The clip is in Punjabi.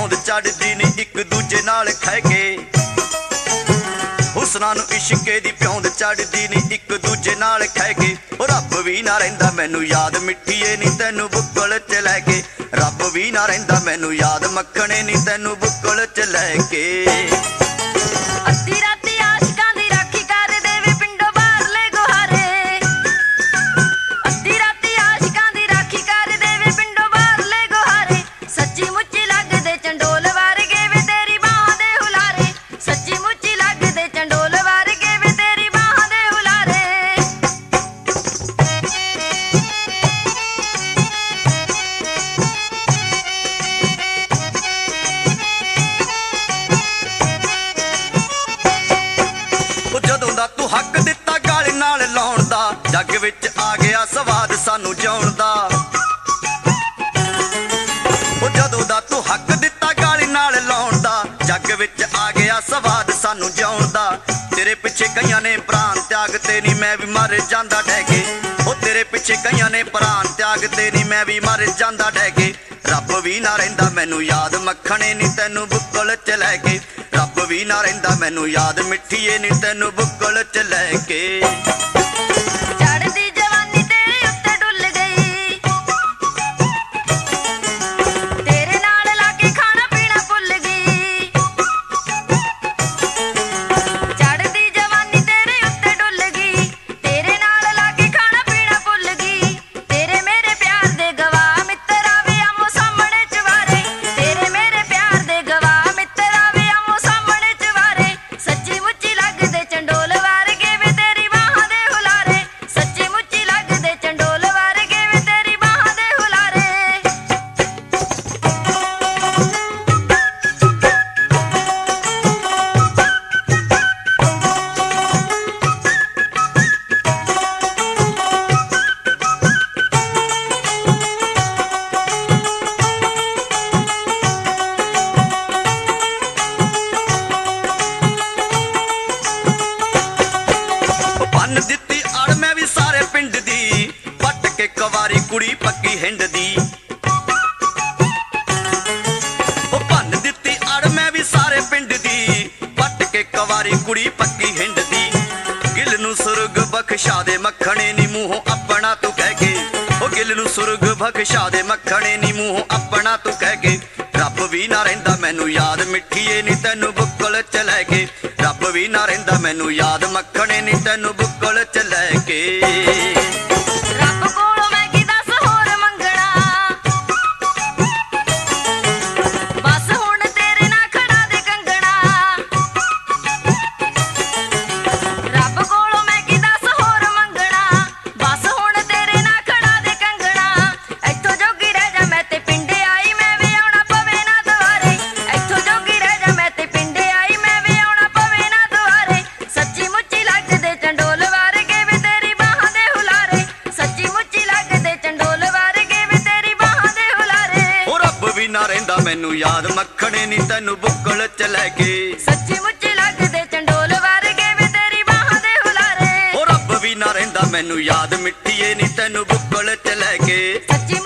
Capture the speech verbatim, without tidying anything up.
ਪਿਉਂਦ ਚੜਦੀ ਨੀ ਇੱਕ ਦੂਜੇ ਨਾਲ ਖਹਿ ਕੇ। ਹੁਸਨਾਂ ਨੂੰ ਇਸ਼ਕੇ ਦੀ ਪਿਉਂਦ ਚੜਦੀ ਨੀ ਇੱਕ ਦੂਜੇ ਨਾਲ ਖਹਿ ਕੇ। ਉਹ ਰੱਬ ਵੀ ਨਾ ਰਹਿੰਦਾ ਮੈਨੂੰ ਯਾਦ ਮਿੱਠੀਏ ਨੀ ਤੈਨੂੰ ਬੁੱਕਲ ਚ ਲੈ ਕੇ। ਰੱਬ ਵੀ ਨਾ ਰਹਿੰਦਾ ਮੈਨੂੰ ਯਾਦ ਮੱਖਣੇ ਨੀ ਤੈਨੂੰ ਬੁੱਕਲ ਚ ਲੈ ਕੇ। ਅੱਧੀ ਰਾਤੀ ਆਸ਼ਿਕਾਂ ਦੀ ਰਾਖੀ ਕਰ ਦੇਵੇ ਪਿੰਡੋਂ ਬਾਹਰਲੇ ਗੁਹਾਰੇ। ਅੱਧੀ ਰਾਤੀ ਆਸ਼ਿਕਾਂ ਦੀ ਰਾਖੀ ਕਰ ਦੇਵੇ ਪਿੰਡੋਂ ਬਾਹਰਲੇ ਗੁਹਾਰੇ। ਸੱਚੀ ਮੁੱਚੀ ਲੱਗਦੇ ਚੰਡੋਲ ਵਰਗੇ ਵੇ ਤੇਰੀ ਬਾਹਾਂ ਦੇ ਹੁਲਾਰੇ। ਸੱਚੀ ਮੁੱਚੀ ਲੱਗਦੇ ਚੰਡੋਲ ਵਰਗੇ ਵੇ ਤੇਰੀ ਬਾਹਾਂ ਦੇ ਹੁਲਾਰੇ। ਜਦੋਂ ਦਾ ਤੂੰ ਹੱਕ ਦਿੱਤਾ ਗਲ ਨਾਲ ਲਾਉਣ ਦਾ, ਜੱਗ ਵਿੱਚ ਆ ਗਿਆ ਸਵਾਦ ਸਾਨੂੰ ਜਿਉਣ ਦਾ। ਉਹ ਜਦੋਂ ਦਾ ਤੂੰ ਹੱਕ ਦਿੱਤਾ ਗਲ ਨਾਲ ਲਾਉਣ ਦਾ, ਜੱਗ ਵਿੱਚ ਆ ਗਿਆ ਸਵਾਦ ਸਾਨੂੰ ਜਿਉਣ ਦਾ। ਤੇਰੇ ਪਿੱਛੇ ਕਈਆਂ ਨੇ ਪ੍ਰਾਣ ਤਿਆਗ ਤੇ ਨੀ ਮੈਂ ਵੀ ਮਰ ਜਾਂਦਾ ਡਹਿ ਕੇ। ਉਹ ਤੇਰੇ ਪਿੱਛੇ ਕਈਆਂ ਨੇ ਪ੍ਰਾਣ ਤਿਆਗ ਤੇ ਨੀ ਮੈਂ ਵੀ ਮਰ ਜਾਂਦਾ ਡਹਿ ਕੇ। ਰੱਬ ਵੀ ਨਾ ਰਹਿੰਦਾ ਮੈਨੂੰ ਯਾਦ ਮੱਖਣੇ ਨੀ ਤੈਨੂੰ ਬੁੱਕਲ ਚ ਲੈ ਕੇ। ਰੱਬ ਵੀ ਨਾ ਰਹਿੰਦਾ ਮੈਨੂੰ ਯਾਦ ਮਿੱਠੀਏ ਨੀ ਤੈਨੂੰ ਬੁੱਕਲ ਚ ਲੈ ਕੇ। ਚੜ੍ਹਦੀ ਜਵਾਨੀ ਤੇਰੇ ਉੱਤੇ ਡੁੱਲ ਗਈ, ਤੇਰੇ ਨਾਲ ਲਾ ਕੇ ਖਾਣਾ ਪੀਣਾ ਭੁੱਲ ਗਈ। ਚੜ੍ਹਦੀ ਜਵਾਨੀ ਤੇਰੇ ਉੱਤੇ ਡੁੱਲ ਗਈ, ਤੇਰੇ ਨਾਲ ਲਾ ਕੇ ਖਾਣਾ ਪੀਣਾ ਭੁੱਲ ਗਈ। ਤੇਰੇ ਮੇਰੇ ਪਿਆਰ ਦੇ ਗਵਾਹ ਮਿੱਤਰ ਆਵੇ ਆਮੋ ਸਾਹਮਣੇ ਚਵਾਰੇ। ਤੇਰੇ ਮੇਰੇ ਪਿਆਰ ਦੇ ਗਵਾਹ ਮਿੱਤਰ ਆਵੇ ਆਮੋ ਸਾਹਮਣੇ ਚਵਾਰੇ। ਸੱਚੀ ਮੁੱਚੀ ਲੱਗਦੇ ਚੰਡੋਲ ਵਰਗੇ ਵੇ ਤੇਰੀ ਬਾਹਾਂ ਦੇ ਹੁਲਾਰੇ। ਸੱਚੀ ਮੁੱਚੀ ਲੱਗਦੇ ਚੰਡੋਲ ਵਰਗੇ ਵੇ ਤੇਰੀ ਬਾਹਾਂ ਦੇ ਹੁਲਾਰੇ। ਬੰਨ ਦਿੱਤੀ ਅੜ ਮੈਂ ਵੀ ਸਾਰੇ ਪਿੰਡ ਦੀ, ਪੱਟ ਕੇ ਕਵਾਰੀ ਕੁੜੀ ਪੱਕੀ ਹਿੰਡ ਦੀ। ਉਹ ਬੰਨ ਦਿੱਤੀ ਅੜ ਮੈਂ ਵੀ ਸਾਰੇ ਪਿੰਡ ਦੀ, ਪੱਟ ਕੇ ਕਵਾਰੀ ਕੁੜੀ ਪੱਕੀ ਹਿੰਡ ਦੀ। ਗਿੱਲ ਨੂੰ ਸੁਰਗ ਬਖਸ਼ਾ ਦੇ ਮੱਖਣੇ ਨੀ ਮੂੰਹੋਂ ਆਪਣਾ ਤੂੰ ਕਹਿ ਕੇ। ਉਹ ਗਿੱਲ ਨੂੰ ਸੁਰਗ ਬਖਸ਼ਾ ਦੇ ਮੱਖਣੇ ਨੀ ਮੂੰਹੋਂ ਆਪਣਾ ਤੂੰ ਕਹਿ ਕੇ। ਰੱਬ ਵੀ ਨਾ ਰਹਿੰਦਾ ਮੈਨੂੰ ਯਾਦ ਮਿੱਠੀਏ ਨੀ ਤੈਨੂੰ ਬੁੱਕਲ ਚ ਲੈ ਕੇ। ਰੱਬ ਵੀ ਨਾ ਰਹਿੰਦਾ ਮੈਨੂੰ ਯਾਦ ਮੱਖਣੇ ਨੀ ਤੈਨੂੰ ਬੁੱਕਲ ਚ ਲੈ ਕੇ। ਰੱਬ ਕੋਲੋਂ ਮੈਂ ਕੀ ਦੱਸ ਹੋਰ ਮੰਗਣਾ, ਬਸ ਹੁਣ ਤੇਰੇ ਨਾਲ ਖੜਾ ਦੇ ਕੰਗਣਾ। ਰੱਬ ਕੋਲੋਂ ਮੈਂ ਕੀ ਦੱਸ ਹੋਰ ਮੰਗਣਾ, ਬਸ ਹੁਣ ਤੇਰੇ ਨਾਲ ਖੜਾ ਦੇ ਕੰਗਣਾ। ਇੱਥੋਂ ਜੋਗੀ ਰਹਿ ਜਾ ਮੈਂ ਤੇ ਪਿੰਡੇ ਆਈ, ਮੈਂ ਵੀ ਆਉਣਾ ਪਵੇ ਨਾ ਦੁਆਰੇ। ਇੱਥੋਂ ਜੋਗੀ ਰਹਿ ਜਾ ਮੈਂ ਤੇ ਪਿੰਡੇ ਆਈ, ਮੈਂ ਵੀ ਆਉਣਾ ਪਵੇ ਨਾ ਦੁਆਰੇ। ਸੱਚੀ ਮੁੱਚੀ ਲੱਗਦੇ ਚੰਡੋਲ ਵਰਗੇ ਵੇ ਤੇਰੀ ਬਾਹਾਂ ਦੇ ਹੁਲਾਰੇ। ਸੱਚੀ ਮੁੱਚੀ ਲੱਗਦੇ ਚੰਡੋਲ ਵਰਗੇ ਵੇ ਤੇਰੀ ਬਾਹਾਂ ਦੇ ਹੁਲਾਰੇ। ਉਹ ਰੱਬ ਵੀ ਨਾ ਰਹਿੰਦਾ ਮੈਨੂੰ ਯਾਦ ਮੱਖਣੇ ਨੀ ਤੈਨੂੰ ਬੁੱਕਲ ਚ ਲੈ ਕੇ। ਸੱਚੀ ਮੁੱਚੀ ਲੱਗਦੇ ਚੰਡੋਲ ਵਰਗੇ ਵੇ ਤੇਰੀ ਬਾਹਾਂ ਦੇ ਹੁਲਾਰੇ। ਉਹ ਰੱਬ ਵੀ ਨਾ ਰਹਿੰਦਾ ਮੈਨੂੰ ਯਾਦ ਮਿੱਠੀਏ ਨੀ ਤੈਨੂੰ ਬੁੱਕਲ ਚ ਲੈ ਕੇ। ਸੱਚੀ